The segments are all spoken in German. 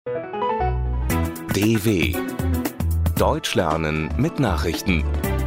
DW Deutsch lernen mit Nachrichten.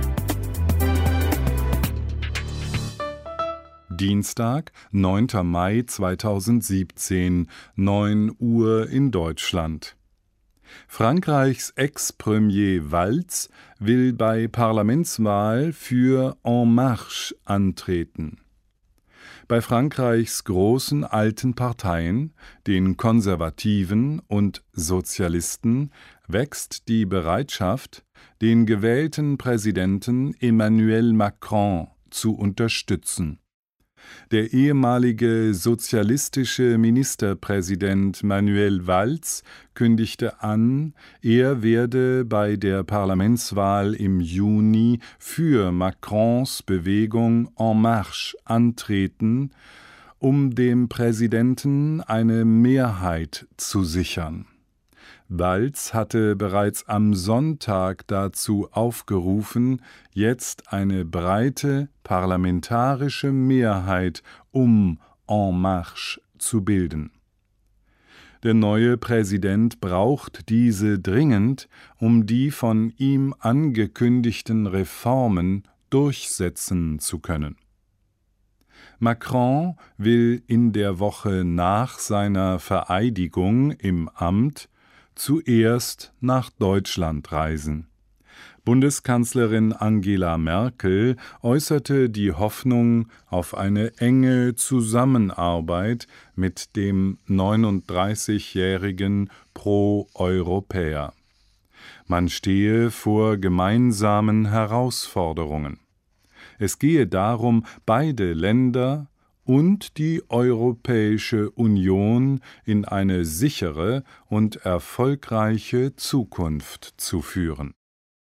Dienstag, 9. Mai 2017, 9 Uhr in Deutschland. Frankreichs Ex-Premier Valls will bei Parlamentswahl für En Marche antreten. Bei Frankreichs großen alten Parteien, den Konservativen und Sozialisten, wächst die Bereitschaft, den gewählten Präsidenten Emmanuel Macron zu unterstützen. Der ehemalige sozialistische Ministerpräsident Manuel Valls kündigte an, er werde bei der Parlamentswahl im Juni für Macrons Bewegung En Marche antreten, um dem Präsidenten eine Mehrheit zu sichern. Valls hatte bereits am Sonntag dazu aufgerufen, jetzt eine breite parlamentarische Mehrheit um En Marche zu bilden. Der neue Präsident braucht diese dringend, um die von ihm angekündigten Reformen durchsetzen zu können. Macron will in der Woche nach seiner Vereidigung im Amt zuerst nach Deutschland reisen. Bundeskanzlerin Angela Merkel äußerte die Hoffnung auf eine enge Zusammenarbeit mit dem 39-jährigen Pro-Europäer. Man stehe vor gemeinsamen Herausforderungen. Es gehe darum, beide Länder und die Europäische Union in eine sichere und erfolgreiche Zukunft zu führen.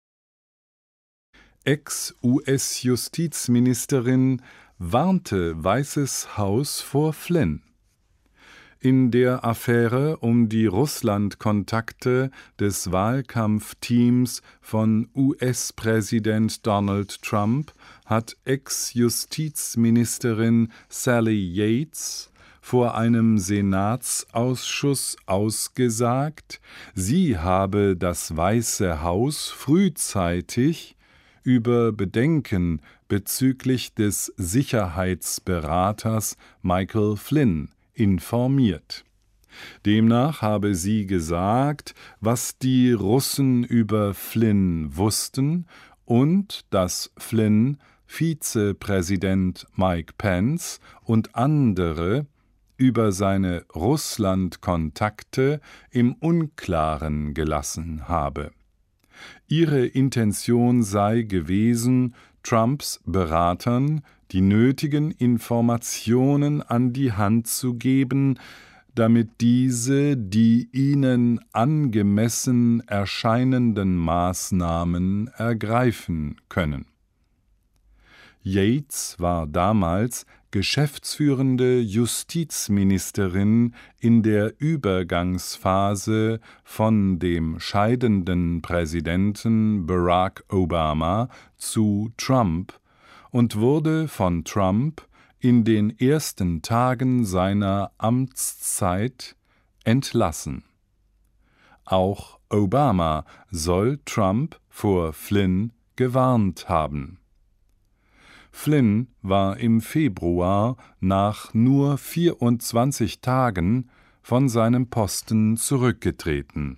Ex-US-Justizministerin warnte Weißes Haus vor Flynn. In der Affäre um die Russland-Kontakte des Wahlkampfteams von US-Präsident Donald Trump hat Ex-Justizministerin Sally Yates vor einem Senatsausschuss ausgesagt, sie habe das Weiße Haus frühzeitig über Bedenken bezüglich des Sicherheitsberaters Michael Flynn informiert. Demnach habe sie gesagt, was die Russen über Flynn wussten und dass Flynn Vizepräsident Mike Pence und andere über seine Russland-Kontakte im Unklaren gelassen habe. Ihre Intention sei gewesen, Trumps Beratern die nötigen Informationen an die Hand zu geben, damit diese die ihnen angemessen erscheinenden Maßnahmen ergreifen können. Yates war damals geschäftsführende Justizministerin in der Übergangsphase von dem scheidenden Präsidenten Barack Obama zu Trump und wurde von Trump in den ersten Tagen seiner Amtszeit entlassen. Auch Obama soll Trump vor Flynn gewarnt haben. Flynn war im Februar nach nur 24 Tagen von seinem Posten zurückgetreten.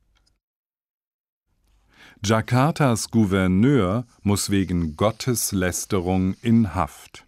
Jakartas Gouverneur muss wegen Gotteslästerung in Haft.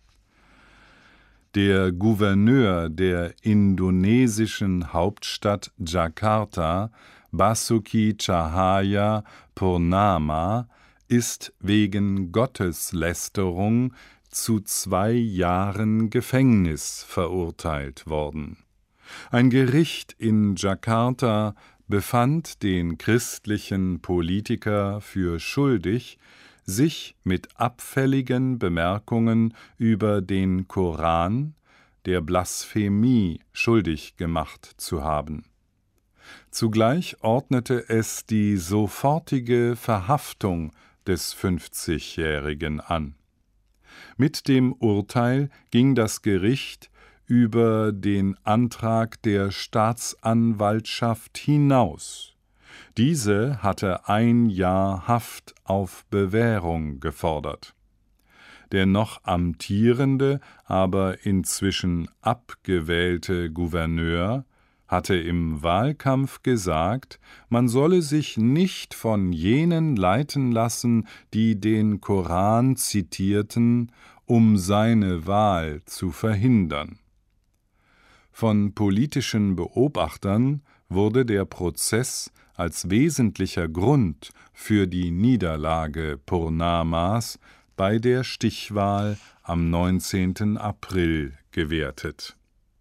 Der Gouverneur der indonesischen Hauptstadt Jakarta, Basuki Cahaya Purnama, ist wegen Gotteslästerung zu 2 Jahren Gefängnis verurteilt worden. Ein Gericht in Jakarta befand den christlichen Politiker für schuldig, sich mit abfälligen Bemerkungen über den Koran, der Blasphemie schuldig gemacht zu haben. Zugleich ordnete es die sofortige Verhaftung des 50-Jährigen an. Mit dem Urteil ging das Gericht über den Antrag der Staatsanwaltschaft hinaus. Diese hatte 1 Jahr Haft auf Bewährung gefordert. Der noch amtierende, aber inzwischen abgewählte Gouverneur hatte im Wahlkampf gesagt, man solle sich nicht von jenen leiten lassen, die den Koran zitierten, um seine Wahl zu verhindern. Von politischen Beobachtern wurde der Prozess als wesentlicher Grund für die Niederlage Purnamas bei der Stichwahl am 19. April gewertet.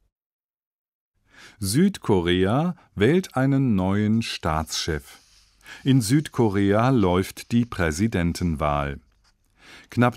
Südkorea wählt einen neuen Staatschef. In Südkorea läuft die Präsidentenwahl. Knapp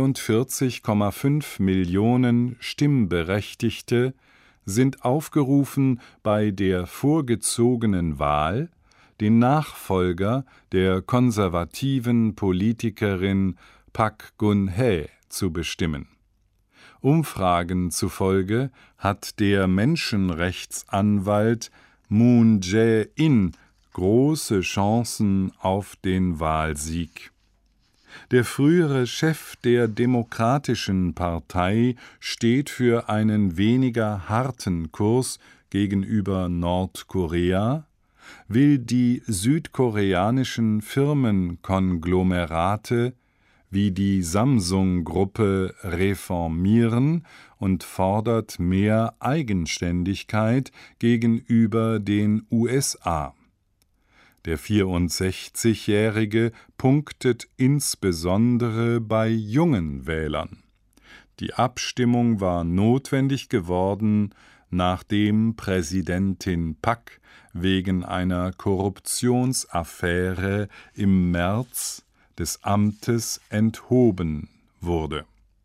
42,5 Millionen Stimmberechtigte sind aufgerufen, bei der vorgezogenen Wahl den Nachfolger der konservativen Politikerin Park Geun-hye zu bestimmen. Umfragen zufolge hat der Menschenrechtsanwalt Moon Jae-in große Chancen auf den Wahlsieg. Der frühere Chef der Demokratischen Partei steht für einen weniger harten Kurs gegenüber Nordkorea, will die südkoreanischen Firmenkonglomerate wie die Samsung-Gruppe reformieren und fordert mehr Eigenständigkeit gegenüber den USA. Der 64-Jährige punktet insbesondere bei jungen Wählern. Die Abstimmung war notwendig geworden, nachdem Präsidentin Park wegen einer Korruptionsaffäre im März des Amtes enthoben wurde.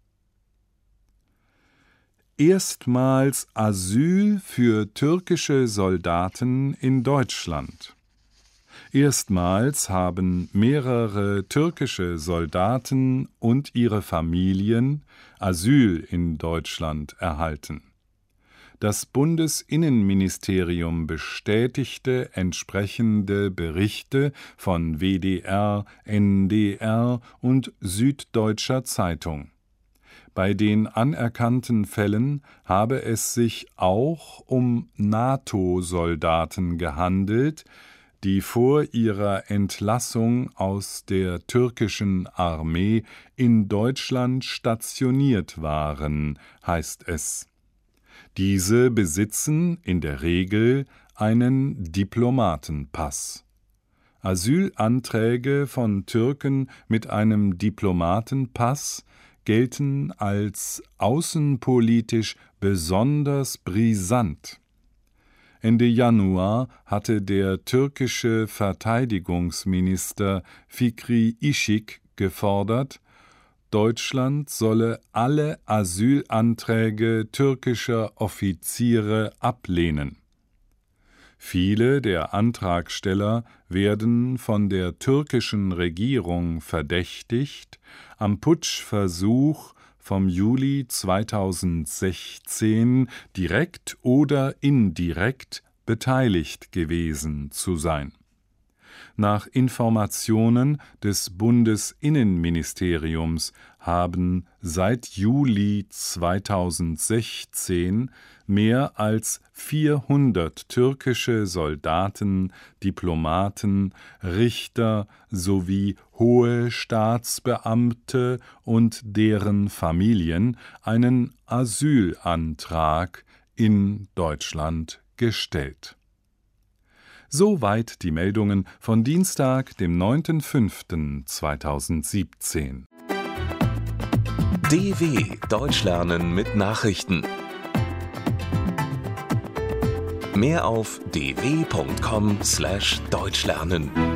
Erstmals Asyl für türkische Soldaten in Deutschland. Erstmals haben mehrere türkische Soldaten und ihre Familien Asyl in Deutschland erhalten. Das Bundesinnenministerium bestätigte entsprechende Berichte von WDR, NDR und Süddeutscher Zeitung. Bei den anerkannten Fällen habe es sich auch um NATO-Soldaten gehandelt, die vor ihrer Entlassung aus der türkischen Armee in Deutschland stationiert waren, heißt es. Diese besitzen in der Regel einen Diplomatenpass. Asylanträge von Türken mit einem Diplomatenpass gelten als außenpolitisch besonders brisant. Ende Januar hatte der türkische Verteidigungsminister Fikri Işık gefordert, Deutschland solle alle Asylanträge türkischer Offiziere ablehnen. Viele der Antragsteller werden von der türkischen Regierung verdächtigt, am Putschversuch vom Juli 2016 direkt oder indirekt beteiligt gewesen zu sein. Nach Informationen des Bundesinnenministeriums haben seit Juli 2016 mehr als 400 türkische Soldaten, Diplomaten, Richter sowie hohe Staatsbeamte und deren Familien einen Asylantrag in Deutschland gestellt. Soweit die Meldungen von Dienstag, dem 9.05.2017. DW Deutsch lernen mit Nachrichten. Mehr auf dw.com/deutschlernen.